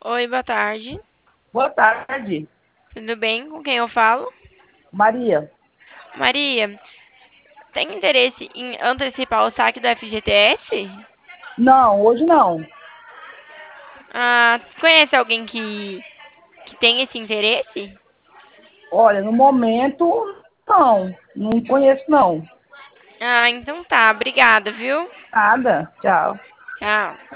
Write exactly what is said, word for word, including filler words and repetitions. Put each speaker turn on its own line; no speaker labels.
Oi, boa tarde.
Boa tarde,
Tudo bem? Com quem eu falo?
Maria.
Maria, tem interesse em antecipar o saque do F G T S?
Não, hoje não.
Ah, conhece alguém que, que tem esse interesse?
Olha, no momento, não. Não conheço, não.
Ah, então tá. Obrigada, viu?
Nada. Tchau.
Tchau.